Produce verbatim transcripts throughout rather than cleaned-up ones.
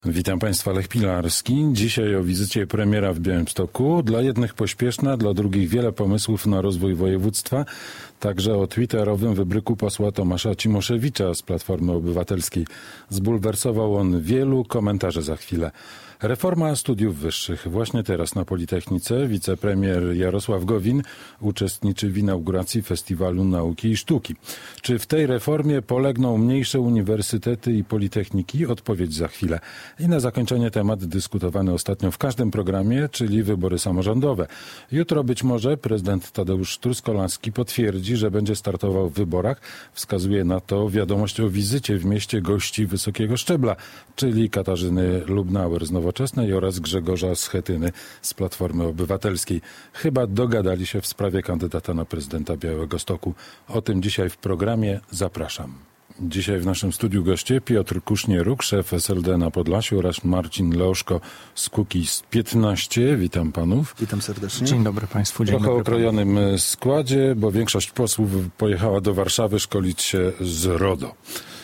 Witam Państwa, Lech Pilarski. Dzisiaj o wizycie premiera w Białymstoku. Dla jednych pośpieszna, dla drugich wiele pomysłów na rozwój województwa. Także o twitterowym wybryku posła Tomasza Cimoszewicza z Platformy Obywatelskiej. Zbulwersował on wielu, komentarze za chwilę. Reforma studiów wyższych. Właśnie teraz na Politechnice wicepremier Jarosław Gowin uczestniczy w inauguracji Festiwalu Nauki i Sztuki. Czy w tej reformie polegną mniejsze uniwersytety i politechniki? Odpowiedź za chwilę. I na zakończenie temat dyskutowany ostatnio w każdym programie, czyli wybory samorządowe. Jutro być może prezydent Tadeusz Truskolaski potwierdzi, że będzie startował w wyborach. Wskazuje na to wiadomość o wizycie w mieście gości wysokiego szczebla, czyli Katarzyny Lubnauer z Nowoczesnej oraz Grzegorza Schetyny z Platformy Obywatelskiej. Chyba dogadali się w sprawie kandydata na prezydenta Białegostoku. O tym dzisiaj w programie. Zapraszam. Dzisiaj w naszym studiu goście Piotr Kusznieruk, szef S L D na Podlasiu, oraz Marcin Leoszko z Kukiz piętnaście. Witam panów. Witam serdecznie. Dzień dobry państwu. Dzień Trochę dobry o okrojonym panu. składzie, bo większość posłów pojechała do Warszawy szkolić się z RODO.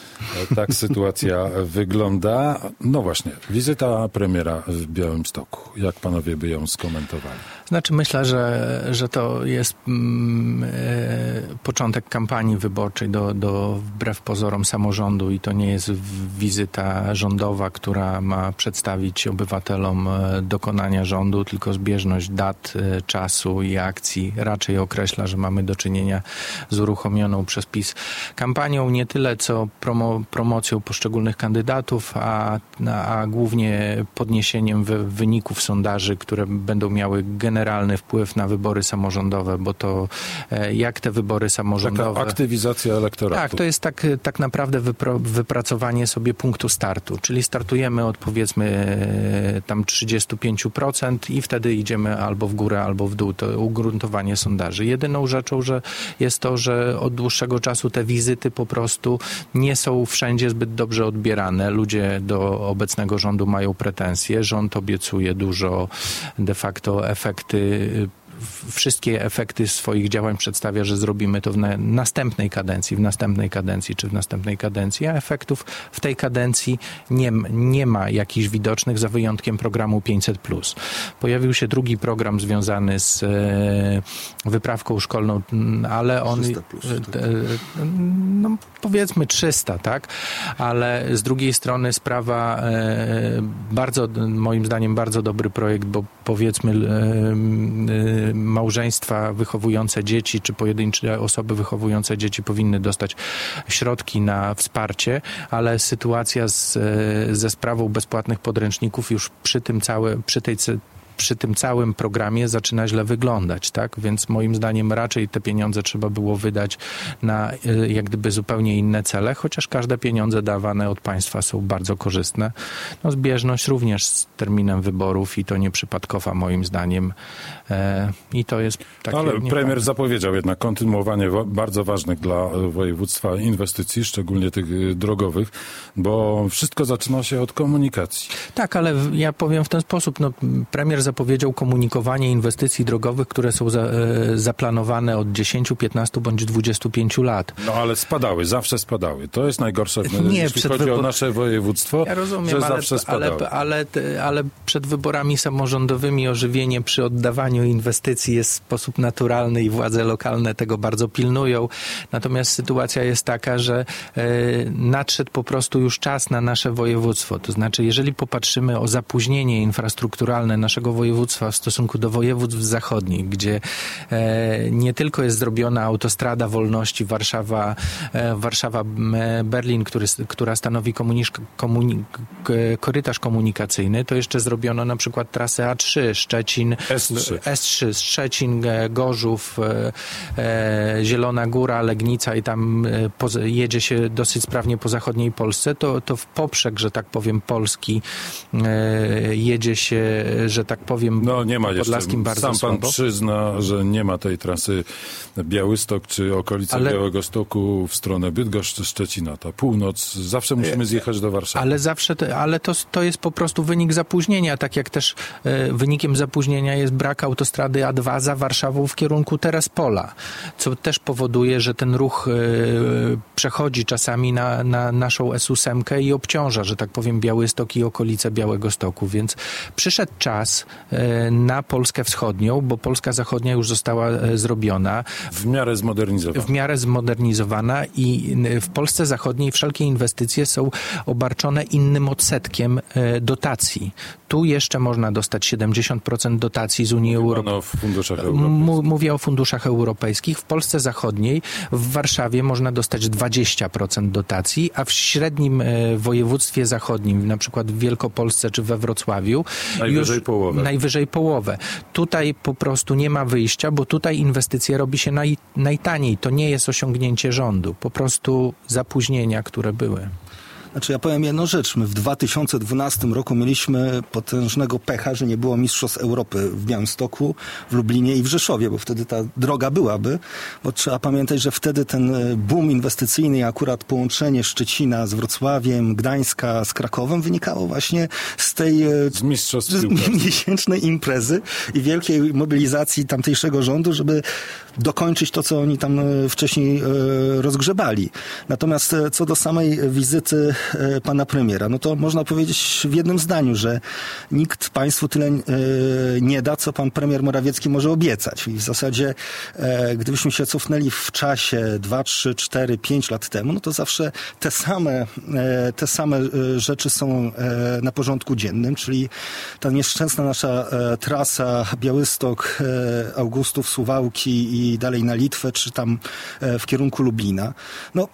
Tak sytuacja wygląda. No właśnie, wizyta premiera w Białymstoku. Jak panowie by ją skomentowali? Znaczy myślę, że, że to jest mm, e, początek kampanii wyborczej do, do wbrew pozorom samorządu i to nie jest wizyta rządowa, która ma przedstawić obywatelom dokonania rządu, tylko zbieżność dat, e, czasu i akcji raczej określa, że mamy do czynienia z uruchomioną przez PiS kampanią, nie tyle co promo, promocją poszczególnych kandydatów, a, a głównie podniesieniem wy, wyników sondaży, które będą miały generalnie generalny wpływ na wybory samorządowe, bo to jak te wybory samorządowe... Taka aktywizacja elektoratu. Tak, to jest tak, tak naprawdę wypro, wypracowanie sobie punktu startu, czyli startujemy od powiedzmy tam trzydzieści pięć procent i wtedy idziemy albo w górę, albo w dół. To ugruntowanie sondaży. Jedyną rzeczą, że jest to, że od dłuższego czasu te wizyty po prostu nie są wszędzie zbyt dobrze odbierane. Ludzie do obecnego rządu mają pretensje. Rząd obiecuje dużo, de facto efekty, wszystkie efekty swoich działań przedstawia, że zrobimy to w na, następnej kadencji, w następnej kadencji czy w następnej kadencji, a efektów w tej kadencji nie, nie ma jakichś widocznych, za wyjątkiem programu pięćset plus. Pojawił się drugi program związany z e, wyprawką szkolną, ale on... trzysta plus, tak. e, no, powiedzmy trzysta, tak? Ale z drugiej strony sprawa e, bardzo, moim zdaniem bardzo dobry projekt, bo powiedzmy e, e, małżeństwa wychowujące dzieci, czy pojedyncze osoby wychowujące dzieci powinny dostać środki na wsparcie, ale sytuacja z, ze sprawą bezpłatnych podręczników już przy tym całe, przy tej przy tym całym programie zaczyna źle wyglądać, tak? Więc moim zdaniem raczej te pieniądze trzeba było wydać na jak gdyby zupełnie inne cele, chociaż każde pieniądze dawane od państwa są bardzo korzystne. No, zbieżność również z terminem wyborów i to nieprzypadkowa moim zdaniem. E, I to jest takie... Ale premier zapowiedział jednak kontynuowanie wa- bardzo ważnych dla województwa inwestycji, szczególnie tych drogowych, bo wszystko zaczyna się od komunikacji. Tak, ale ja powiem w ten sposób, no premier zapowiedział komunikowanie inwestycji drogowych, które są za, e, zaplanowane od dziesięć, piętnaście bądź dwadzieścia pięć lat. No ale spadały, zawsze spadały. To jest najgorsze, Nie, jeśli przed chodzi wybor... o nasze województwo, ja rozumiem, że ale, zawsze spadały. Ale, ale, ale przed wyborami samorządowymi ożywienie przy oddawaniu inwestycji jest w sposób naturalny i władze lokalne tego bardzo pilnują. Natomiast sytuacja jest taka, że e, nadszedł po prostu już czas na nasze województwo. To znaczy, jeżeli popatrzymy o zapóźnienie infrastrukturalne naszego województwa w stosunku do województw zachodnich, gdzie e, nie tylko jest zrobiona autostrada wolności Warszawa, e, Warszawa-Berlin, który, która stanowi komunisz, komuni, korytarz komunikacyjny, to jeszcze zrobiono na przykład trasę A trzy, Szczecin, S trzy, S trzy Szczecin, Gorzów, e, e, Zielona Góra, Legnica i tam e, po, jedzie się dosyć sprawnie po zachodniej Polsce, to, to w poprzek, że tak powiem, Polski e, jedzie się, że tak powiem, no, nie ma podlaskim jeszcze. bardzo Sam pan słabo. przyzna, że nie ma tej trasy Białystok czy okolice Ale... Białegostoku w stronę Bydgoszcz, Szczecina. Ta północ, zawsze musimy zjechać do Warszawy. Ale zawsze, te, ale to, to jest po prostu wynik zapóźnienia, tak jak też e, wynikiem zapóźnienia jest brak autostrady A dwa za Warszawą w kierunku Terespola, co też powoduje, że ten ruch e, przechodzi czasami na, na naszą S osiem i obciąża, że tak powiem, Białystok i okolice Białegostoku, więc przyszedł czas e, na Polskę Wschodnią, bo Polska Zachodnia już została e, zrobiona. W miarę zmodernizowana. W miarę zmodernizowana i w Polsce Zachodniej wszelkie inwestycje są obarczone innym odsetkiem e, dotacji. Tu jeszcze można dostać siedemdziesiąt procent dotacji z Unii Europejskiej. o funduszach europejskich. Mówię o funduszach europejskich. W Polsce Zachodniej, w Warszawie można dostać dwadzieścia procent dotacji, a w średnim e, województwie zachodnim, na przykład w Wielkopolsce czy we Wrocławiu, najwyżej już połowę. Najwyżej połowę. Tutaj po prostu nie ma wyjścia, bo tutaj inwestycje robi się naj, najtaniej. To nie jest osiągnięcie rządu. Po prostu zapóźnienia, które były. Znaczy ja powiem jedną rzecz. My w dwa tysiące dwunastym roku mieliśmy potężnego pecha, że nie było Mistrzostw Europy w Białymstoku, w Lublinie i w Rzeszowie, bo wtedy ta droga byłaby. Bo trzeba pamiętać, że wtedy ten boom inwestycyjny i akurat połączenie Szczecina z Wrocławiem, Gdańska z Krakowem wynikało właśnie z tej z mistrzostw miesięcznej imprezy i wielkiej mobilizacji tamtejszego rządu, żeby dokończyć to, co oni tam wcześniej rozgrzebali. Natomiast co do samej wizyty pana premiera, no to można powiedzieć w jednym zdaniu, że nikt państwu tyle nie da, co pan premier Morawiecki może obiecać. I w zasadzie gdybyśmy się cofnęli w czasie dwa, trzy, cztery, pięć lat temu, no to zawsze te same, te same rzeczy są na porządku dziennym, czyli ta nieszczęsna nasza trasa Białystok, Augustów, Suwałki i dalej na Litwę, czy tam w kierunku Lublina. No,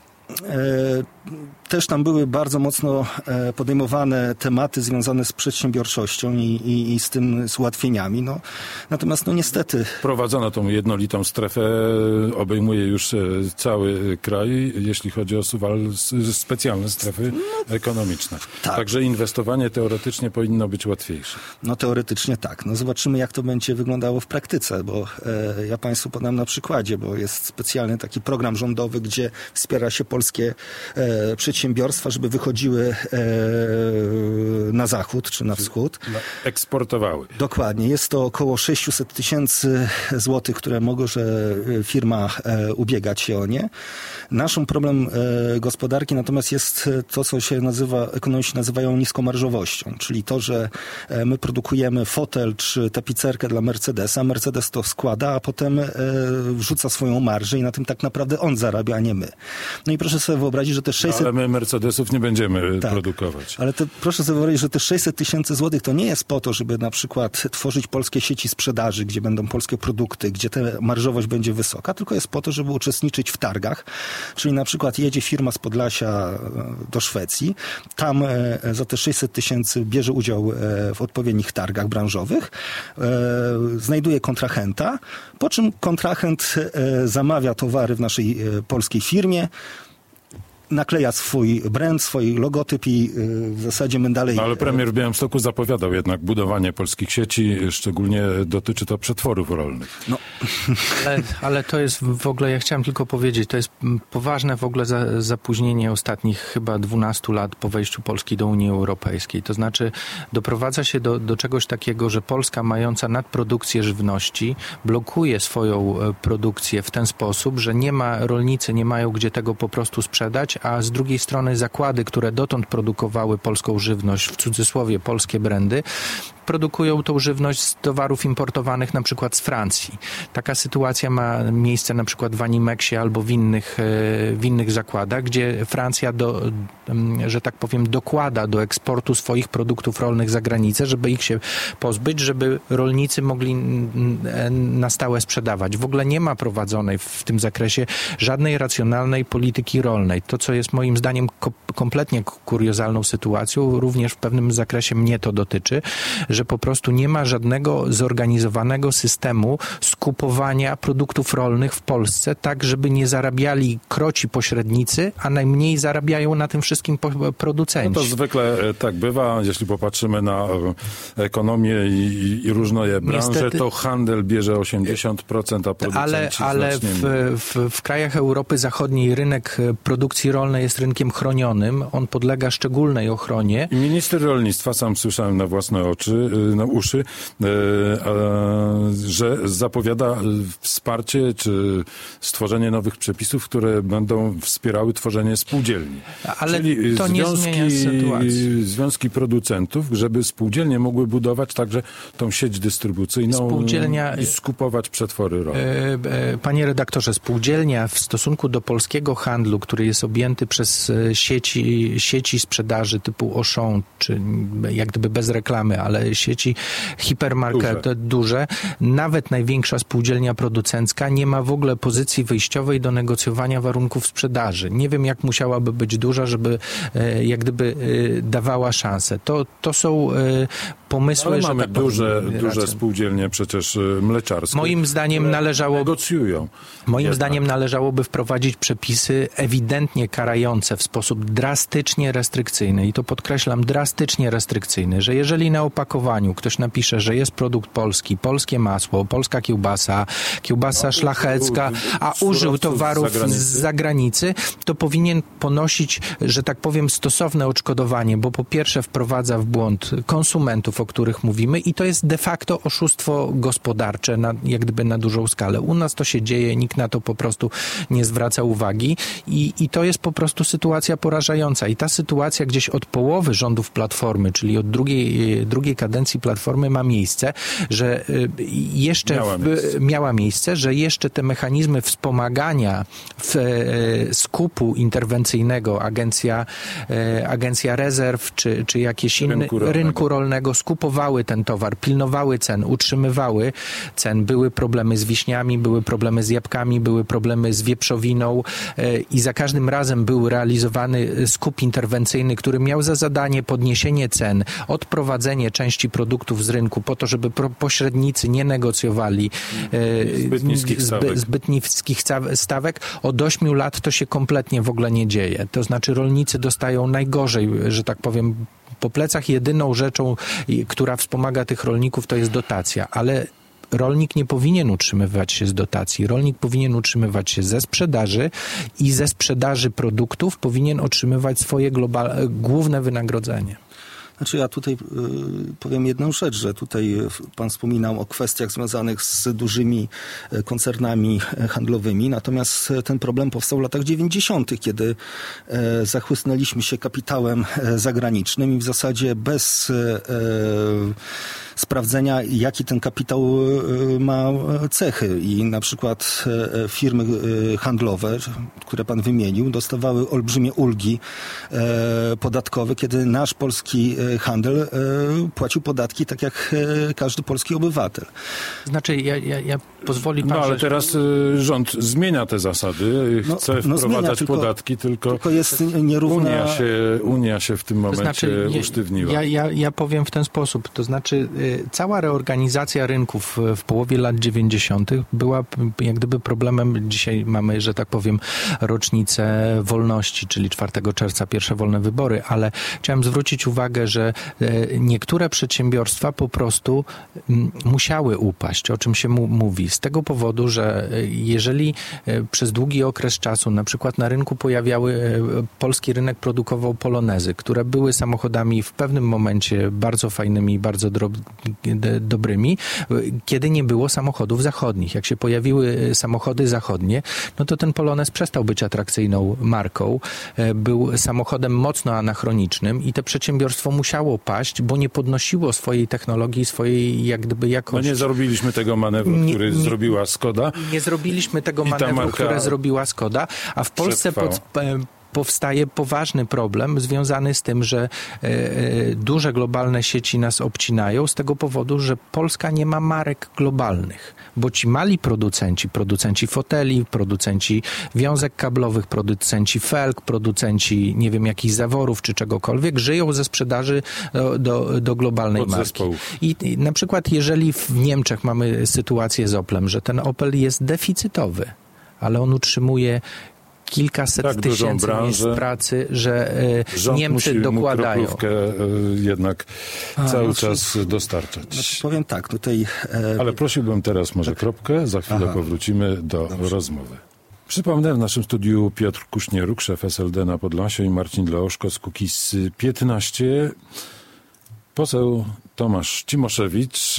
też tam były bardzo mocno podejmowane tematy związane z przedsiębiorczością i, i, i z tym, z ułatwieniami. No, natomiast no niestety... Prowadzono tą jednolitą strefę, obejmuje już cały kraj, jeśli chodzi o Suwal, specjalne strefy no, ekonomiczne. Tak. Także inwestowanie teoretycznie powinno być łatwiejsze. No teoretycznie tak. No zobaczymy, jak to będzie wyglądało w praktyce, bo e, ja państwu podam na przykładzie, bo jest specjalny taki program rządowy, gdzie wspiera się polskie e, przedsiębiorstwa, żeby wychodziły e, na zachód czy na wschód. Eksportowały. Dokładnie. Jest to około sześćset tysięcy złotych, które może firma e, ubiegać się o nie. Naszym problem e, gospodarki natomiast jest to, co się nazywa, ekonomiści nazywają niskomarżowością, czyli to, że e, my produkujemy fotel czy tapicerkę dla Mercedesa, Mercedes to składa, a potem e, wrzuca swoją marżę i na tym tak naprawdę on zarabia, a nie my. No i proszę sobie wyobrazić, że te sześćset... No, ale my Mercedesów nie będziemy tak, produkować. Ale te, proszę sobie wyobrazić, że te sześćset tysięcy złotych to nie jest po to, żeby na przykład tworzyć polskie sieci sprzedaży, gdzie będą polskie produkty, gdzie ta marżowość będzie wysoka, tylko jest po to, żeby uczestniczyć w targach. Czyli na przykład jedzie firma z Podlasia do Szwecji, tam za te sześćset tysięcy bierze udział w odpowiednich targach branżowych, znajduje kontrahenta, po czym kontrahent zamawia towary w naszej polskiej firmie, nakleja swój brand, swój logotyp i w zasadzie my dalej... No, ale premier w Białymstoku zapowiadał jednak budowanie polskich sieci, szczególnie dotyczy to przetworów rolnych. No. Ale, ale to jest w ogóle, ja chciałem tylko powiedzieć, to jest poważne w ogóle za, zapóźnienie ostatnich chyba dwunastu lat po wejściu Polski do Unii Europejskiej. To znaczy doprowadza się do, do czegoś takiego, że Polska mająca nadprodukcję żywności blokuje swoją produkcję w ten sposób, że nie ma, rolnicy nie mają gdzie tego po prostu sprzedać, a z drugiej strony zakłady, które dotąd produkowały polską żywność, w cudzysłowie polskie brandy, produkują tą żywność z towarów importowanych na przykład z Francji. Taka sytuacja ma miejsce na przykład w Animexie albo w innych, w innych zakładach, gdzie Francja, do, że tak powiem, dokłada do eksportu swoich produktów rolnych za granicę, żeby ich się pozbyć, żeby rolnicy mogli na stałe sprzedawać. W ogóle nie ma prowadzonej w tym zakresie żadnej racjonalnej polityki rolnej. To, co jest moim zdaniem ko- kompletnie kuriozalną sytuacją, również w pewnym zakresie mnie to dotyczy, że po prostu nie ma żadnego zorganizowanego systemu skupowania produktów rolnych w Polsce, tak żeby nie zarabiali kroci pośrednicy, a najmniej zarabiają na tym wszystkim producenci. No to zwykle tak bywa, jeśli popatrzymy na ekonomię i, i różne branże, niestety, to handel bierze osiemdziesiąt procent, a producenci Ale, ale w, w, w krajach Europy Zachodniej rynek produkcji rolnej jest rynkiem chronionym. On podlega szczególnej ochronie. I minister rolnictwa, sam słyszałem na własne oczy, na uszy, że zapowiada wsparcie czy stworzenie nowych przepisów, które będą wspierały tworzenie spółdzielni. Ale Czyli to nie związki, zmienia sytuacji. Związki producentów, żeby spółdzielnie mogły budować także tą sieć dystrybucyjną Spółdzielnia, i skupować przetwory rolne. Panie redaktorze, spółdzielnia w stosunku do polskiego handlu, który jest objęty przez sieci, sieci sprzedaży typu Auchan, czy jak gdyby bez reklamy, ale sieci hipermarket duże. duże, nawet największa spółdzielnia producencka nie ma w ogóle pozycji wyjściowej do negocjowania warunków sprzedaży. Nie wiem, jak musiałaby być duża, żeby jak gdyby dawała szansę. To, to są pomysły, ale że mamy tak duże, powiem, duże spółdzielnie przecież mleczarskie. Moim zdaniem należało negocjują. Moim jednak. zdaniem należałoby wprowadzić przepisy ewidentnie karające w sposób drastycznie restrykcyjny i to podkreślam, drastycznie restrykcyjny, że jeżeli na opakowaniu ktoś napisze, że jest produkt polski, polskie masło, polska kiełbasa, kiełbasa no, szlachecka, a użył towarów z zagranicy. z zagranicy, to powinien ponosić, że tak powiem, stosowne odszkodowanie, bo po pierwsze wprowadza w błąd konsumentów, o których mówimy i to jest de facto oszustwo gospodarcze, na, jak gdyby na dużą skalę. U nas to się dzieje, nikt na to po prostu nie zwraca uwagi i, i to jest po prostu sytuacja porażająca. I ta sytuacja gdzieś od połowy rządów Platformy, czyli od drugiej, drugiej kadencji Platformy ma miejsce, że jeszcze miała, w, miejsce. miała miejsce, że jeszcze te mechanizmy wspomagania w, skupu interwencyjnego, agencja, agencja rezerw, czy, czy jakieś inne rynku rolnego. rynku rolnego skupowały ten towar, pilnowały cen, utrzymywały cen. Były problemy z wiśniami, były problemy z jabłkami, były problemy z wieprzowiną i za każdym razem był realizowany skup interwencyjny, który miał za zadanie podniesienie cen, odprowadzenie części produktów z rynku po to, żeby pośrednicy nie negocjowali zbyt niskich stawek. zbyt niskich stawek. Od ośmiu lat to się kompletnie w ogóle nie dzieje. To znaczy rolnicy dostają najgorzej, że tak powiem, po plecach. Jedyną rzeczą, która wspomaga tych rolników, to jest dotacja, ale rolnik nie powinien utrzymywać się z dotacji. Rolnik powinien utrzymywać się ze sprzedaży i ze sprzedaży produktów powinien otrzymywać swoje global- główne wynagrodzenie. Znaczy ja tutaj y, powiem jedną rzecz, że tutaj pan wspominał o kwestiach związanych z dużymi koncernami handlowymi, natomiast ten problem powstał w latach dziewięćdziesiątych, kiedy e, zachłysnęliśmy się kapitałem zagranicznym i w zasadzie bez e, sprawdzenia, jaki ten kapitał ma cechy. I na przykład firmy handlowe, które pan wymienił, dostawały olbrzymie ulgi podatkowe, kiedy nasz polski handel płacił podatki tak jak każdy polski obywatel. Znaczy, ja, ja, ja pozwoli pan... No ale że... teraz rząd zmienia te zasady, chce no, no wprowadzać zmienia, tylko, podatki, tylko, tylko jest nierówna... Unia się, Unia się w tym momencie to znaczy, usztywniła. Ja, ja, ja powiem w ten sposób, to znaczy cała reorganizacja rynków w połowie lat dziewięćdziesiątych była jak gdyby problemem. Dzisiaj mamy, że tak powiem, rocznicę wolności, czyli czwartego czerwca, pierwsze wolne wybory, ale chciałem zwrócić uwagę, że niektóre przedsiębiorstwa po prostu musiały upaść, o czym się mu mówi. Z tego powodu, że jeżeli przez długi okres czasu na przykład na rynku pojawiały, polski rynek produkował polonezy, które były samochodami w pewnym momencie bardzo fajnymi, bardzo drob, dobrymi, kiedy nie było samochodów zachodnich. Jak się pojawiły samochody zachodnie, no to ten polonez przestał być atrakcyjną marką. Był samochodem mocno anachronicznym i to przedsiębiorstwo musiało paść, bo nie podnosiło swojej technologii, swojej jak gdyby jakości. No nie zrobiliśmy tego manewru, który nie, nie, zrobiła Skoda. Nie zrobiliśmy tego manewru, które zrobiła Skoda, a w Polsce pod, powstaje poważny problem związany z tym, że e, duże globalne sieci nas obcinają z tego powodu, że Polska nie ma marek globalnych, bo ci mali producenci, producenci foteli, producenci wiązek kablowych, producenci felg, producenci nie wiem jakichś zaworów czy czegokolwiek, żyją ze sprzedaży do, do, do globalnej marki. I, I na przykład jeżeli w Niemczech mamy sytuację z Oplem, że ten Opel jest deficytowy, ale on utrzymuje kilkaset tak tysięcy miejsc pracy, że e, Niemcy dokładają. Mu e, jednak A, cały no, czas dostarczać. Znaczy, powiem tak, tutaj... E, Ale prosiłbym teraz może tak. kropkę, za chwilę Aha. powrócimy do Dobrze. rozmowy. Przypomnę, w naszym studiu Piotr Kuśnieruk, szef S L D na Podlasiu i Marcin Leoszko z Kukiz piętnaście. Poseł Tomasz Cimoszewicz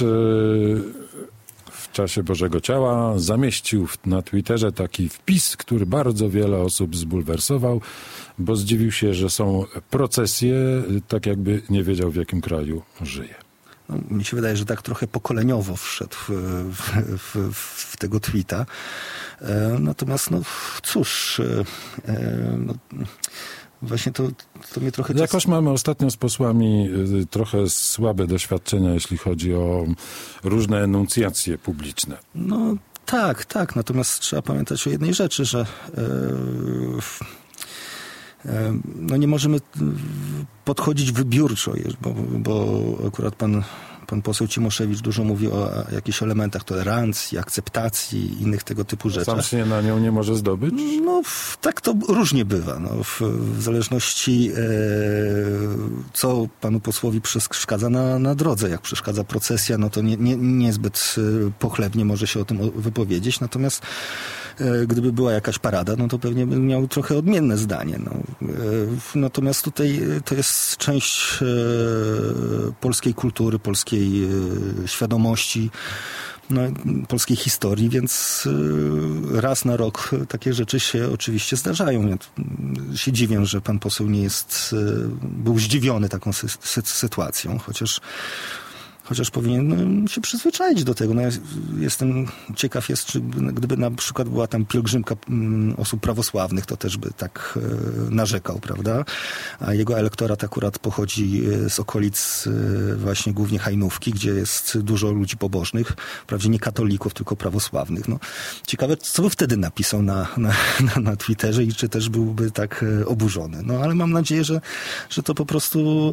w czasie Bożego Ciała zamieścił na Twitterze taki wpis, który bardzo wiele osób zbulwersował, bo zdziwił się, że są procesje, tak jakby nie wiedział, w jakim kraju żyje. No, mi się wydaje, że tak trochę pokoleniowo wszedł w, w, w, w tego tweeta. E, natomiast, no cóż... E, no, Właśnie to, to mnie trochę... Jakoś czas... mamy ostatnio z posłami trochę słabe doświadczenia, jeśli chodzi o różne enuncjacje publiczne. No tak, tak. Natomiast trzeba pamiętać o jednej rzeczy, że yy, yy, no nie możemy podchodzić wybiórczo, bo, bo akurat pan... Pan poseł Cimoszewicz dużo mówi o jakichś elementach tolerancji, akceptacji i innych tego typu rzeczach. Sam się na nią nie może zdobyć? No, tak to różnie bywa. No, w, w zależności e, co panu posłowi przeszkadza na, na drodze. Jak przeszkadza procesja, no to nie, nie, niezbyt pochlebnie może się o tym wypowiedzieć. Natomiast e, gdyby była jakaś parada, no to pewnie bym miał trochę odmienne zdanie. No. E, natomiast tutaj to jest część e, polskiej kultury, polskiej świadomości, no, polskiej historii, więc raz na rok takie rzeczy się oczywiście zdarzają. Ja się dziwię, że pan poseł nie jest, był zdziwiony taką sy- sy- sytuacją, chociaż Chociaż powinien się przyzwyczaić do tego. No ja jestem ciekaw jest, czy gdyby na przykład była tam pielgrzymka osób prawosławnych, to też by tak narzekał, prawda? A jego elektorat akurat pochodzi z okolic właśnie głównie Hajnówki, gdzie jest dużo ludzi pobożnych, wprawdzie nie katolików, tylko prawosławnych. No, ciekawe, co by wtedy napisał na, na, na, na Twitterze i czy też byłby tak oburzony. No ale mam nadzieję, że, że to po prostu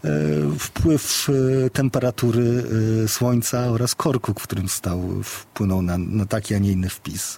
wpływ temperatury słońca oraz korku, w którym stał, wpłynął na, na taki, a nie inny wpis.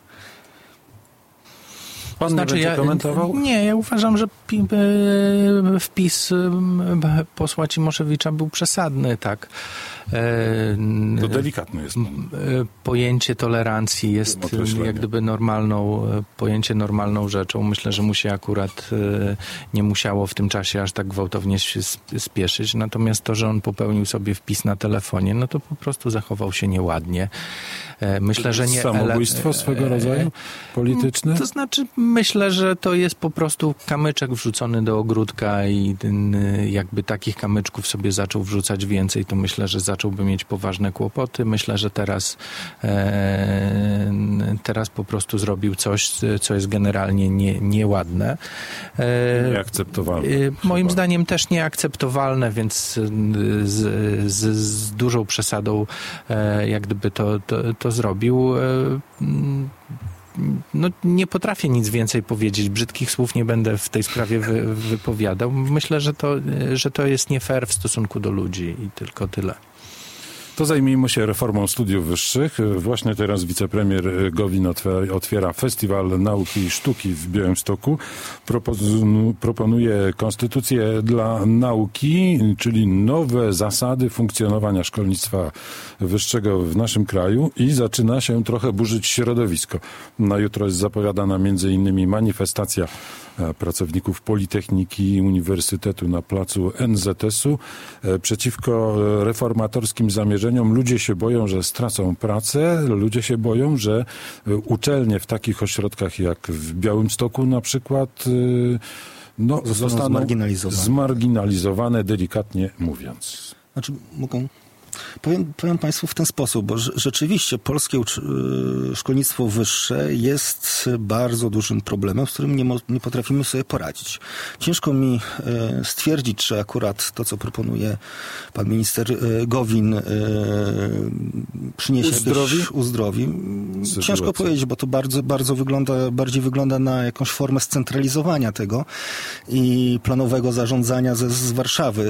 Pan znaczy, ja, komentował? Nie, ja uważam, że wpis posła Cimoszewicza był przesadny, tak. To delikatne jest. Pojęcie tolerancji jest jak gdyby normalną, pojęcie normalną rzeczą. Myślę, że mu się akurat nie musiało w tym czasie aż tak gwałtownie się spieszyć. Natomiast to, że on popełnił sobie wpis na telefonie, no to po prostu zachował się nieładnie. Myślę, że nie... Samobójstwo swego rodzaju polityczne? To znaczy, myślę, że to jest po prostu kamyczek wrzucony do ogródka i jakby takich kamyczków sobie zaczął wrzucać więcej, to myślę, że zacząłby mieć poważne kłopoty. Myślę, że teraz e, teraz po prostu zrobił coś, co jest generalnie nie, nieładne. E, Nieakceptowalne. E, moim chyba. zdaniem też nieakceptowalne, więc z, z, z dużą przesadą e, jak gdyby to, to, to zrobił. E, No, nie potrafię nic więcej powiedzieć. Brzydkich słów nie będę w tej sprawie wy, wypowiadał. Myślę, że to, że to jest nie fair w stosunku do ludzi i tylko tyle. To zajmijmy się reformą studiów wyższych. Właśnie teraz wicepremier Gowin otwiera Festiwal Nauki i Sztuki w Białymstoku. Proponuje konstytucję dla nauki, czyli nowe zasady funkcjonowania szkolnictwa wyższego w naszym kraju i zaczyna się trochę burzyć środowisko. Na jutro jest zapowiadana między innymi manifestacja pracowników Politechniki i Uniwersytetu na placu N Z S-u przeciwko reformatorskim zamierzeniom. Ludzie się boją, że stracą pracę, ludzie się boją, że uczelnie w takich ośrodkach jak w Białymstoku na przykład no, zostaną, zostaną zmarginalizowane. zmarginalizowane, delikatnie mówiąc. Znaczy, mogą... Powiem, powiem Państwu w ten sposób, bo rzeczywiście polskie szkolnictwo wyższe jest bardzo dużym problemem, z którym nie, mo- nie potrafimy sobie poradzić. Ciężko mi stwierdzić, czy akurat to, co proponuje pan minister Gowin, przyniesie uzdrowi. Jakieś, uzdrowi. Ciężko powiedzieć, bo to bardzo, bardzo wygląda, bardziej wygląda na jakąś formę scentralizowania tego i planowego zarządzania ze, z Warszawy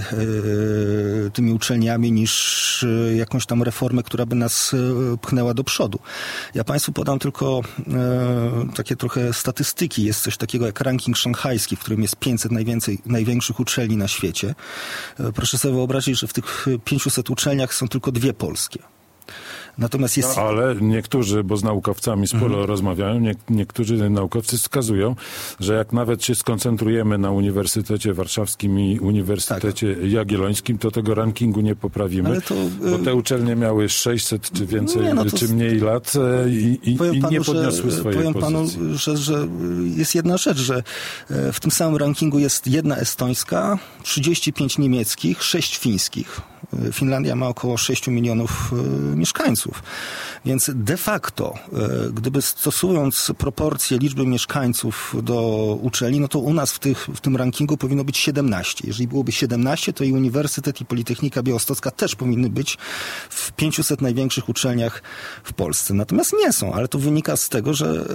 y, tymi uczelniami niż y, jakąś tam reformę, która by nas y, pchnęła do przodu. Ja Państwu podam tylko y, takie trochę statystyki. Jest coś takiego jak ranking szanghajski, w którym jest pięćset najwięcej, największych uczelni na świecie. Y, proszę sobie wyobrazić, że w tych pięciuset uczelniach są tylko dwie polskie. Natomiast jest... No, ale niektórzy, bo z naukowcami sporo mhm. rozmawiają, nie, niektórzy naukowcy wskazują, że jak nawet się skoncentrujemy na Uniwersytecie Warszawskim i Uniwersytecie tak. Jagiellońskim, to tego rankingu nie poprawimy, to, bo te uczelnie miały sześćset czy więcej, nie, no to... czy mniej lat i, i, i panu, nie podniosły że, swojej powiem pozycji. Panu, że, że jest jedna rzecz, że w tym samym rankingu jest jedna estońska, trzydzieści pięć niemieckich, sześć fińskich. Finlandia ma około sześć milionów mieszkańców. Więc de facto, gdyby stosując proporcje liczby mieszkańców do uczelni, no to u nas w, tych, w tym rankingu powinno być siedemnaście. Jeżeli byłoby siedemnaście, to i Uniwersytet i Politechnika Białostocka też powinny być w pięciuset największych uczelniach w Polsce. Natomiast nie są, ale to wynika z tego, że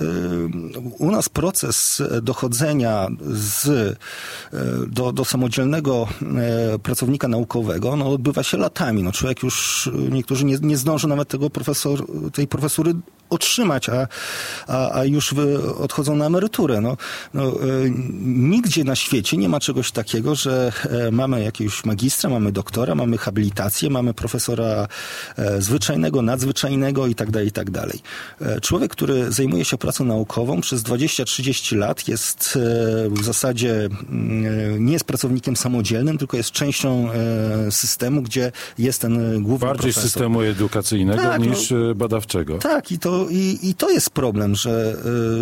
u nas proces dochodzenia z, do, do samodzielnego pracownika naukowego no, odbywa się latami. No, człowiek już, niektórzy nie, nie zdąży nawet tego profesor, tej profesury otrzymać, a, a, a już odchodzą na emeryturę. No, no, e, nigdzie na świecie nie ma czegoś takiego, że e, mamy jakiegoś magistra, mamy doktora, mamy habilitację, mamy profesora e, zwyczajnego, nadzwyczajnego i tak dalej, i tak dalej. E, człowiek, który zajmuje się pracą naukową przez dwadzieścia trzydzieści lat jest e, w zasadzie e, nie jest pracownikiem samodzielnym, tylko jest częścią e, systemu, gdzie jest ten główny Bardziej profesor. Systemu edukacyjnego tak, niż no, badawczego. Tak, i to, i, i to jest problem, że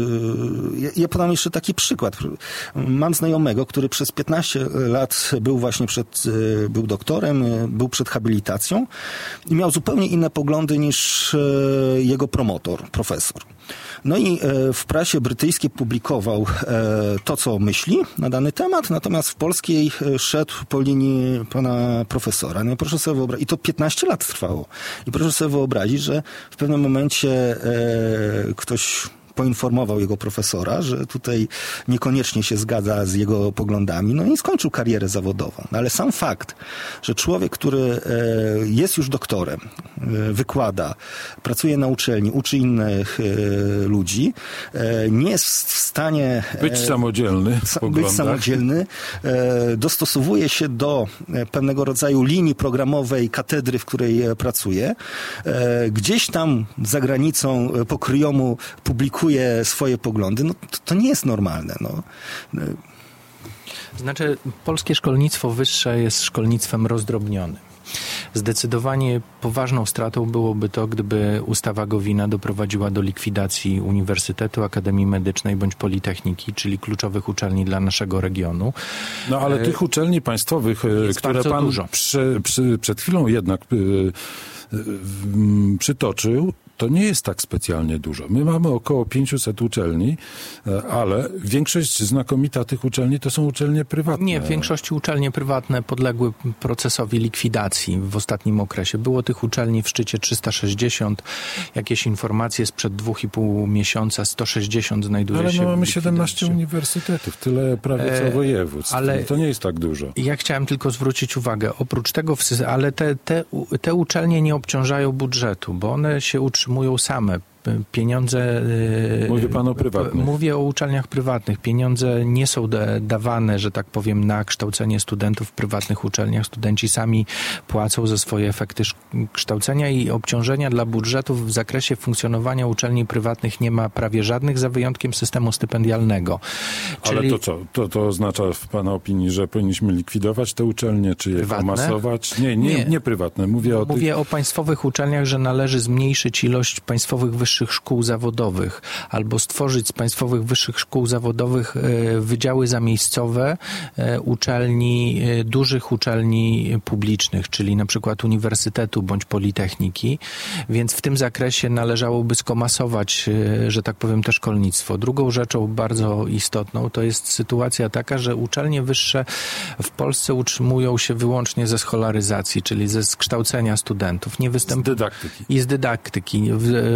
yy, ja, ja podam jeszcze taki przykład. Mam znajomego, który przez piętnaście lat był właśnie przed, yy, był doktorem, yy, był przed habilitacją i miał zupełnie inne poglądy niż yy, jego promotor, profesor. No i w prasie brytyjskiej publikował to, co myśli na dany temat, natomiast w polskiej szedł po linii pana profesora. No proszę sobie wyobrazić, i to piętnaście lat trwało. I proszę sobie wyobrazić, że w pewnym momencie ktoś poinformował jego profesora, że tutaj niekoniecznie się zgadza z jego poglądami, no i skończył karierę zawodową. No ale sam fakt, że człowiek, który jest już doktorem, wykłada, pracuje na uczelni, uczy innych ludzi, nie jest w stanie być samodzielny, być samodzielny, dostosowuje się do pewnego rodzaju linii programowej katedry, w której pracuje, gdzieś tam za granicą pokryjomu publikuje swoje poglądy, no to, to nie jest normalne. No. Znaczy, polskie szkolnictwo wyższe jest szkolnictwem rozdrobnionym. Zdecydowanie poważną stratą byłoby to, gdyby ustawa Gowina doprowadziła do likwidacji Uniwersytetu, Akademii Medycznej bądź Politechniki, czyli kluczowych uczelni dla naszego regionu. No ale tych uczelni państwowych, jest które pan dużo. Przy, przy, przed chwilą jednak y, y, y, przytoczył, to nie jest tak specjalnie dużo. My mamy około pięćset uczelni, ale większość znakomita tych uczelni to są uczelnie prywatne. Nie, w większości uczelnie prywatne podległy procesowi likwidacji w ostatnim okresie. Było tych uczelni w szczycie trzysta sześćdziesiąt. Jakieś informacje sprzed dwóch i pół miesiąca, sto sześćdziesiąt znajduje ale się. Ale w mamy likwidacji. siedemnaście uniwersytetów, tyle prawie co województw. Ale to nie jest tak dużo. Ja chciałem tylko zwrócić uwagę, oprócz tego, ale te, te, te uczelnie nie obciążają budżetu, bo one się utrzymują same. Pieniądze... Mówi pan o prywatnych. Mówię o uczelniach prywatnych. Pieniądze nie są dawane, że tak powiem, na kształcenie studentów w prywatnych uczelniach. Studenci sami płacą za swoje efekty kształcenia i obciążenia dla budżetów w zakresie funkcjonowania uczelni prywatnych nie ma prawie żadnych, za wyjątkiem systemu stypendialnego. Ale Czyli... to co? To, to oznacza w pana opinii, że powinniśmy likwidować te uczelnie, czy je prywatne? formasować? Nie, nie, nie, nie prywatne. Mówię o Mówię tych... o państwowych uczelniach, że należy zmniejszyć ilość państwowych wyższych wyższych szkół zawodowych albo stworzyć z państwowych wyższych szkół zawodowych wydziały zamiejscowe uczelni, dużych uczelni publicznych, czyli na przykład uniwersytetu bądź politechniki, więc w tym zakresie należałoby skomasować, że tak powiem, te szkolnictwo. Drugą rzeczą bardzo istotną to jest sytuacja taka, że uczelnie wyższe w Polsce utrzymują się wyłącznie ze scholaryzacji, czyli ze kształcenia studentów. Nie występ... Z dydaktyki. I z dydaktyki.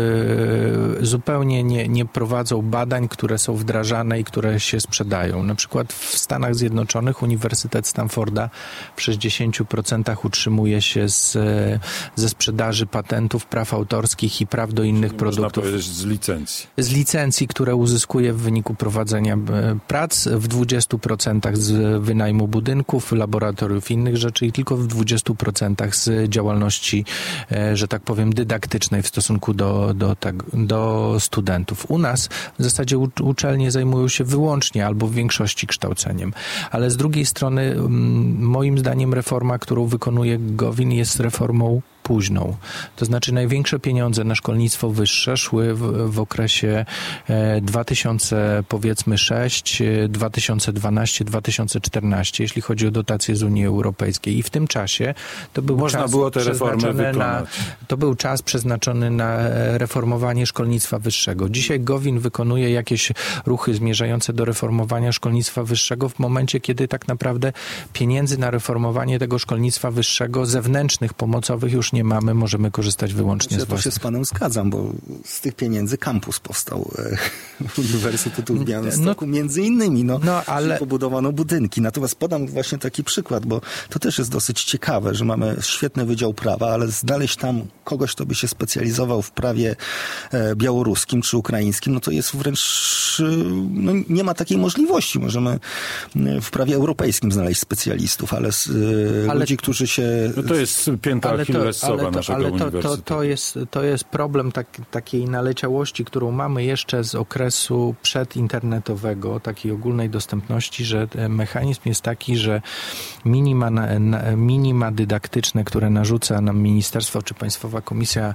Zupełnie nie, nie prowadzą badań, które są wdrażane i które się sprzedają. Na przykład w Stanach Zjednoczonych Uniwersytet Stanforda w sześćdziesięciu procentach utrzymuje się z, ze sprzedaży patentów, praw autorskich i praw do innych Czyli produktów. Można powiedzieć z licencji. Z licencji, które uzyskuje w wyniku prowadzenia prac, w dwudziestu procentach z wynajmu budynków, laboratoriów i innych rzeczy i tylko w dwudziestu procentach z działalności, że tak powiem, dydaktycznej w stosunku do, do, tak, do studentów. U nas w zasadzie uczelnie zajmują się wyłącznie albo w większości kształceniem. Ale z drugiej strony moim zdaniem reforma, którą wykonuje Gowin, jest reformą późną. To znaczy największe pieniądze na szkolnictwo wyższe szły w, w okresie e, dwa tysiące powiedzmy sześć, dwa tysiące dwanaście, dwa tysiące czternaście, jeśli chodzi o dotacje z Unii Europejskiej. I w tym czasie to był Można czas było te reformy wykonać. Na, to był czas przeznaczony na reformowanie szkolnictwa wyższego. Dzisiaj Gowin wykonuje jakieś ruchy zmierzające do reformowania szkolnictwa wyższego w momencie, kiedy tak naprawdę pieniędzy na reformowanie tego szkolnictwa wyższego, zewnętrznych, pomocowych już nie mamy, możemy korzystać wyłącznie ja z własnych. Ja się z panem zgadzam, bo z tych pieniędzy kampus powstał e, Uniwersytetu w Białymstoku, no, między innymi, no, no ale pobudowano budynki. Natomiast podam właśnie taki przykład, bo to też jest dosyć ciekawe, że mamy świetny Wydział Prawa, ale znaleźć tam kogoś, kto by się specjalizował w prawie e, białoruskim czy ukraińskim, no to jest wręcz, no, nie ma takiej możliwości. Możemy w prawie europejskim znaleźć specjalistów, ale, z, e, ale ludzi, którzy się... No to jest pięta Achillesowa naszego ale to, uniwersytetu. To, to, jest, to jest problem tak, takiej naleciałości, którą mamy jeszcze z okresu przedinternetowego, takiej ogólnej dostępności, że mechanizm jest taki, że minima, minima dydaktyczne, które narzuca nam ministerstwo czy Państwowa Komisja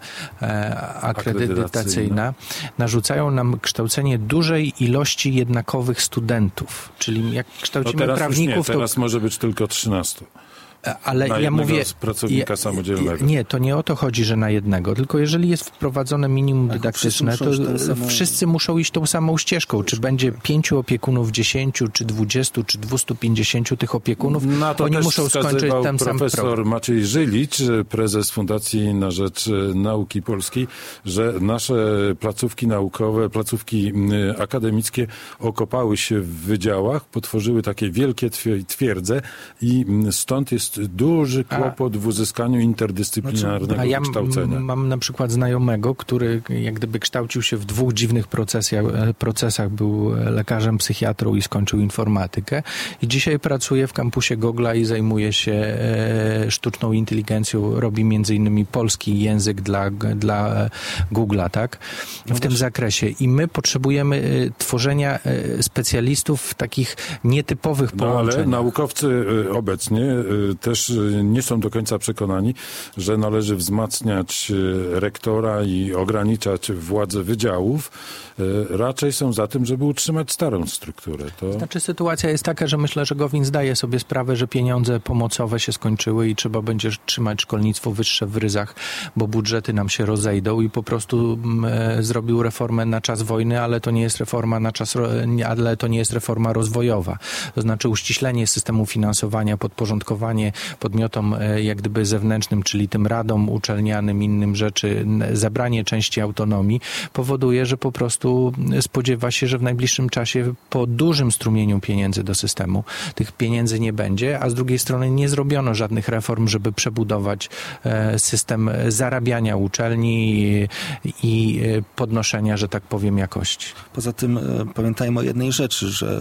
Akredytacyjna, narzucają nam kształcenie dużej ilości jednakowych studentów. Czyli jak kształcimy no teraz prawników... Już nie, teraz to... może być tylko trzynastu. Ale na ja mówię, pracownika ja, samodzielnego. Nie, to nie o to chodzi, że na jednego, tylko jeżeli jest wprowadzone minimum dydaktyczne, to samą... wszyscy muszą iść tą samą ścieżką. Czy będzie pięciu opiekunów, dziesięciu, czy dwudziestu, czy dwustu pięćdziesięciu tych opiekunów, na to oni muszą skończyć ten sam profesor program. Maciej Żylicz, prezes Fundacji na Rzecz Nauki Polskiej, że nasze placówki naukowe, placówki akademickie okopały się w wydziałach, potworzyły takie wielkie twierdze i stąd jest duży kłopot a, w uzyskaniu interdyscyplinarnego a ja kształcenia. M- mam na przykład znajomego, który jak gdyby kształcił się w dwóch dziwnych procesach. procesach. Był lekarzem, psychiatrą i skończył informatykę. I dzisiaj pracuje w kampusie Google'a i zajmuje się e, sztuczną inteligencją. Robi między innymi polski język dla, dla Google'a, tak? W no tym też... zakresie. I my potrzebujemy e, tworzenia e, specjalistów w takich nietypowych połączeniach. No ale naukowcy e, obecnie e, też nie są do końca przekonani, że należy wzmacniać rektora i ograniczać władzę wydziałów. Raczej są za tym, żeby utrzymać starą strukturę. To... Znaczy sytuacja jest taka, że myślę, że Gowin zdaje sobie sprawę, że pieniądze pomocowe się skończyły i trzeba będzie trzymać szkolnictwo wyższe w ryzach, bo budżety nam się rozejdą i po prostu e, zrobił reformę na czas wojny, ale to nie jest reforma na czas, ale to nie jest reforma rozwojowa. To znaczy uściślenie systemu finansowania, podporządkowanie podmiotom e, jak gdyby zewnętrznym, czyli tym radom uczelnianym, innym rzeczy, zabranie części autonomii powoduje, że po prostu spodziewa się, że w najbliższym czasie po dużym strumieniu pieniędzy do systemu tych pieniędzy nie będzie, a z drugiej strony nie zrobiono żadnych reform, żeby przebudować system zarabiania uczelni i podnoszenia, że tak powiem, jakości. Poza tym pamiętajmy o jednej rzeczy, że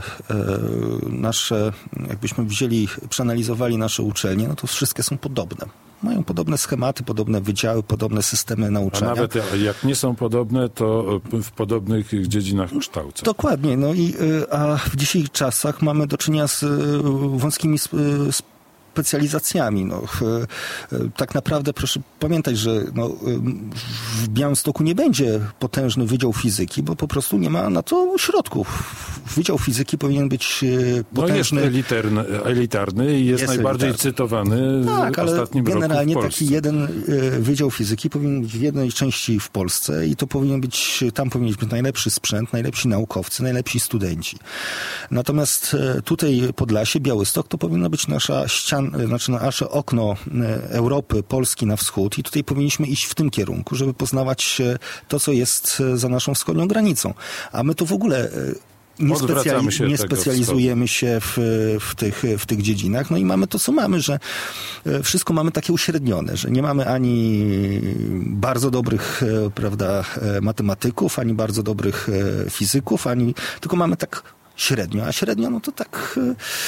nasze, jakbyśmy wzięli, przeanalizowali nasze uczelnie, no to wszystkie są podobne. Mają podobne schematy, podobne wydziały, podobne systemy nauczania. A nawet jak nie są podobne, to w podobnych dziedzinach kształcą. Dokładnie. No i, a w dzisiejszych czasach mamy do czynienia z wąskimi specjalizacjami. No, tak naprawdę proszę pamiętać, że no, w Białymstoku nie będzie potężny Wydział Fizyki, bo po prostu nie ma na to środków. Wydział Fizyki powinien być potężny. No jest elitarny, elitarny i jest, jest najbardziej elitarny. cytowany tak, w ostatnim roku w generalnie Polsce. Taki jeden Wydział Fizyki powinien być w jednej części w Polsce i to powinien być, tam powinien być najlepszy sprzęt, najlepsi naukowcy, najlepsi studenci. Natomiast tutaj Podlasie, Białystok to powinno być nasza ściana, znaczy nasze okno Europy, Polski na wschód i tutaj powinniśmy iść w tym kierunku, żeby poznawać to, co jest za naszą wschodnią granicą. A my to w ogóle nie, specjali- się nie specjalizujemy się w, w, tych, w tych dziedzinach. No i mamy to, co mamy, że wszystko mamy takie uśrednione, że nie mamy ani bardzo dobrych, prawda, matematyków, ani bardzo dobrych fizyków, ani tylko mamy tak średnio, a średnio no to tak...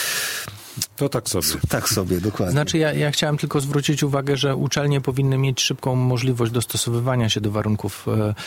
To tak sobie. Tak sobie, dokładnie. Znaczy ja, ja chciałem tylko zwrócić uwagę, że uczelnie powinny mieć szybką możliwość dostosowywania się do warunków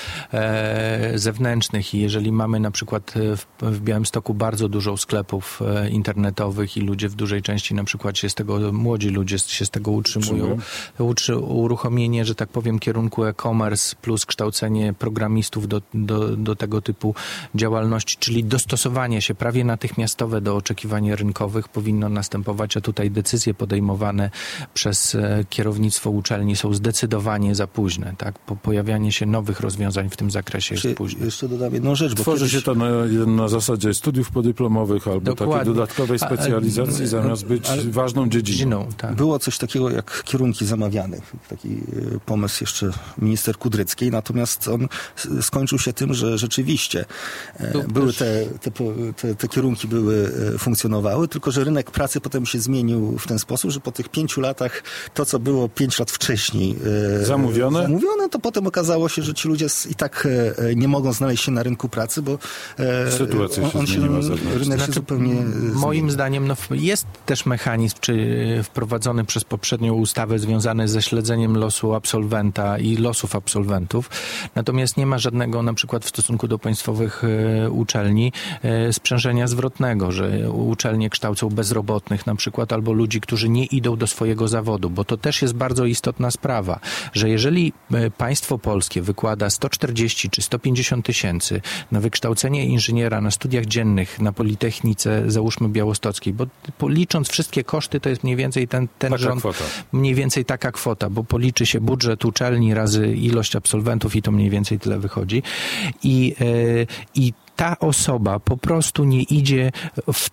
e, zewnętrznych i jeżeli mamy na przykład w, w Białymstoku bardzo dużo sklepów e, internetowych i ludzie w dużej części na przykład się z tego, młodzi ludzie się z tego utrzymują, Utrzy, uruchomienie, że tak powiem, kierunku e-commerce plus kształcenie programistów do, do, do tego typu działalności, czyli dostosowanie się prawie natychmiastowe do oczekiwań rynkowych powinno następować, a tutaj decyzje podejmowane przez kierownictwo uczelni są zdecydowanie za późne. Tak? Po, pojawianie się nowych rozwiązań w tym zakresie jest późne. Jeszcze dodam jedną rzecz. Bo Tworzy kiedyś... się to na, na zasadzie studiów podyplomowych albo Dokładnie. takiej dodatkowej specjalizacji, a, a, zamiast być ale, ważną dziedziną. Tak. Było coś takiego jak kierunki zamawiane. Taki pomysł jeszcze minister Kudryckiej, natomiast on skończył się tym, że rzeczywiście Był były te, te, te, te kierunki były, funkcjonowały, tylko że rynek pracy potem się zmienił w ten sposób, że po tych pięciu latach to, co było pięć lat wcześniej e, zamówione? zamówione, to potem okazało się, że ci ludzie i tak e, nie mogą znaleźć się na rynku pracy, bo e, sytuacja się on, on zmieniła. Się, rynek znaczy, się zupełnie moim zmienił. zdaniem no, jest też mechanizm czy wprowadzony przez poprzednią ustawę związany ze śledzeniem losu absolwenta i losów absolwentów. Natomiast nie ma żadnego na przykład w stosunku do państwowych e, uczelni e, sprzężenia zwrotnego, że uczelnie kształcą bezrobotnych na przykład, albo ludzi, którzy nie idą do swojego zawodu, bo to też jest bardzo istotna sprawa, że jeżeli państwo polskie wykłada sto czterdzieści czy sto pięćdziesiąt tysięcy na wykształcenie inżyniera na studiach dziennych na Politechnice, załóżmy białostockiej, bo licząc wszystkie koszty, to jest mniej więcej ten, ten taka rząd, kwota. mniej więcej taka kwota, bo policzy się budżet uczelni razy ilość absolwentów i to mniej więcej tyle wychodzi. I, yy, i ta osoba po prostu nie idzie w,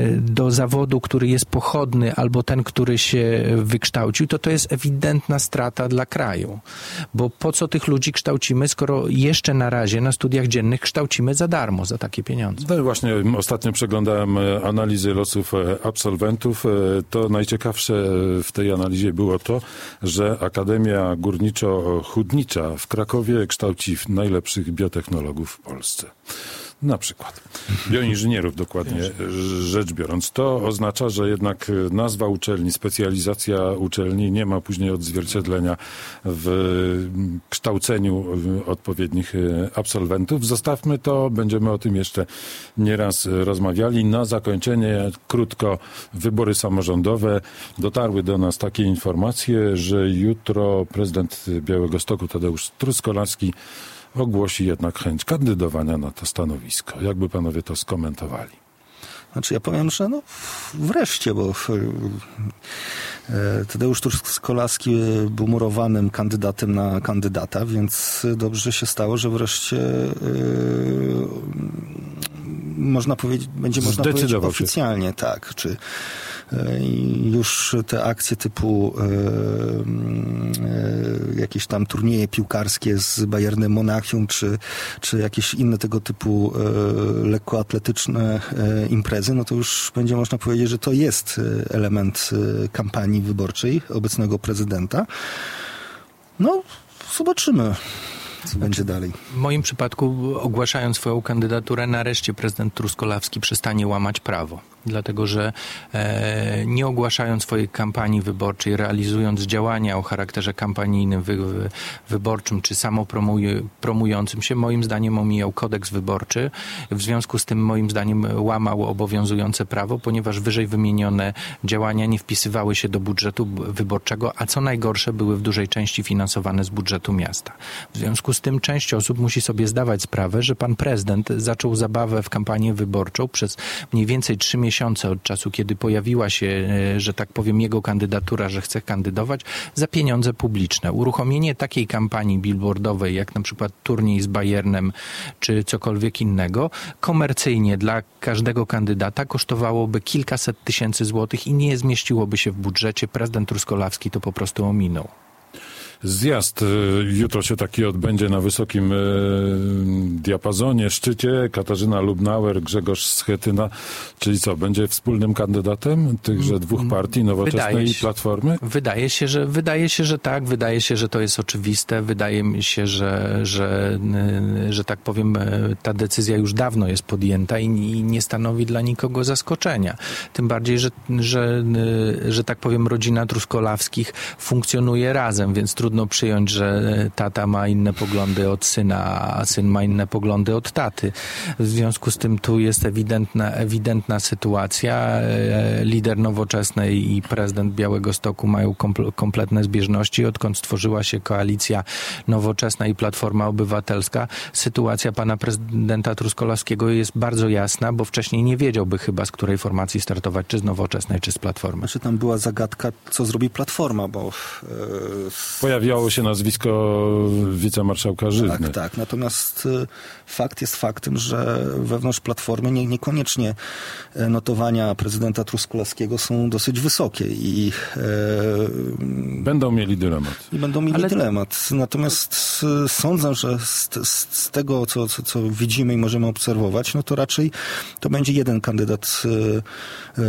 do zawodu, który jest pochodny, albo ten, który się wykształcił, to to jest ewidentna strata dla kraju. Bo po co tych ludzi kształcimy, skoro jeszcze na razie na studiach dziennych kształcimy za darmo, za takie pieniądze. No i właśnie ostatnio przeglądałem analizy losów absolwentów. To najciekawsze w tej analizie było to, że Akademia Górniczo-Hutnicza w Krakowie kształci najlepszych biotechnologów w Polsce. Na przykład. Bioinżynierów dokładnie rzecz biorąc. To oznacza, że jednak nazwa uczelni, specjalizacja uczelni nie ma później odzwierciedlenia w kształceniu odpowiednich absolwentów. Zostawmy to, będziemy o tym jeszcze nieraz rozmawiali. Na zakończenie krótko wybory samorządowe. Dotarły do nas takie informacje, że jutro prezydent Białegostoku Tadeusz Truskolaski ogłosi jednak chęć kandydowania na to stanowisko. Jakby panowie to skomentowali? Znaczy ja powiem, że no wreszcie, bo Tadeusz Truskolaski był murowanym kandydatem na kandydata, więc dobrze się stało, że wreszcie yy, można powiedzieć, będzie można powiedzieć oficjalnie, się. tak, czy i już te akcje typu e, e, jakieś tam turnieje piłkarskie z Bayernem Monachium, czy, czy jakieś inne tego typu e, lekkoatletyczne e, imprezy, no to już będzie można powiedzieć, że to jest element e, kampanii wyborczej obecnego prezydenta. No, zobaczymy, co znaczy, będzie dalej. W moim przypadku, ogłaszając swoją kandydaturę, nareszcie prezydent Truskolaski przestanie łamać prawo. Dlatego, że e, nie ogłaszając swojej kampanii wyborczej, realizując działania o charakterze kampanijnym, wy, wy, wyborczym czy samopromującym się, moim zdaniem omijał kodeks wyborczy. W związku z tym moim zdaniem łamał obowiązujące prawo, ponieważ wyżej wymienione działania nie wpisywały się do budżetu wyborczego, a co najgorsze były w dużej części finansowane z budżetu miasta. W związku z tym część osób musi sobie zdawać sprawę, że pan prezydent zaczął zabawę w kampanię wyborczą przez mniej więcej trzy miesiące od czasu, kiedy pojawiła się, że tak powiem, jego kandydatura, że chce kandydować, za pieniądze publiczne. Uruchomienie takiej kampanii billboardowej, jak na przykład turniej z Bayernem, czy cokolwiek innego, komercyjnie dla każdego kandydata kosztowałoby kilkaset tysięcy złotych i nie zmieściłoby się w budżecie. Prezydent Truskolaski to po prostu ominął. Zjazd jutro się taki odbędzie na wysokim e, diapazonie, szczycie. Katarzyna Lubnauer, Grzegorz Schetyna, czyli co, będzie wspólnym kandydatem tychże dwóch partii, Nowoczesnej i Platformy? Wydaje się, że, wydaje się, że tak. Wydaje się, że to jest oczywiste. Wydaje mi się, że, że, że tak powiem, ta decyzja już dawno jest podjęta i, i nie stanowi dla nikogo zaskoczenia. Tym bardziej, że, że, że tak powiem, rodzina Truskolawskich funkcjonuje razem, więc trudno Trudno przyjąć, że tata ma inne poglądy od syna, a syn ma inne poglądy od taty. W związku z tym tu jest ewidentna, ewidentna sytuacja. Lider Nowoczesnej i prezydent Białegostoku mają kompletne zbieżności. Odkąd stworzyła się koalicja Nowoczesna i Platforma Obywatelska, sytuacja pana prezydenta Truskolawskiego jest bardzo jasna, bo wcześniej nie wiedziałby chyba, z której formacji startować, czy z Nowoczesnej, czy z Platformy. Znaczy tam była zagadka, co zrobi Platforma, bo... Yy... Pojawiało się nazwisko wicemarszałka Żywny. Tak, tak. Natomiast y, fakt jest faktem, że wewnątrz Platformy nie, niekoniecznie notowania prezydenta Truskolaskiego są dosyć wysokie i y, będą mieli dylemat. I będą mieli Ale... dylemat. Natomiast y, sądzę, że z, z, z tego, co, co, co widzimy i możemy obserwować, no to raczej to będzie jeden kandydat y, y,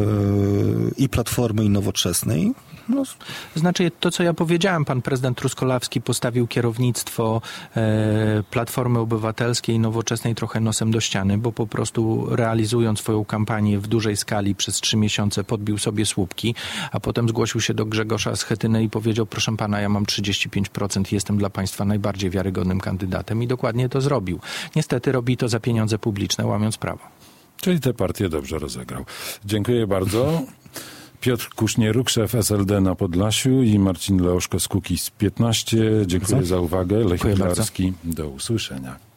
i Platformy, i Nowoczesnej. No. Znaczy to, co ja powiedziałem, pan prezydent Truskolawski postawił kierownictwo e, Platformy Obywatelskiej i Nowoczesnej trochę nosem do ściany, bo po prostu realizując swoją kampanię w dużej skali przez trzy miesiące podbił sobie słupki, a potem zgłosił się do Grzegorza Schetyny i powiedział: proszę pana, ja mam trzydzieści pięć procent i jestem dla państwa najbardziej wiarygodnym kandydatem, i dokładnie to zrobił. Niestety robi to za pieniądze publiczne, łamiąc prawo. Czyli tę partię dobrze rozegrał. Dziękuję bardzo. Piotr Kusznieruk, szef S L D na Podlasiu, i Marcin Leoszko z Kukiz piętnaście. Dziękuję za uwagę. Lech Pilarski. Do usłyszenia.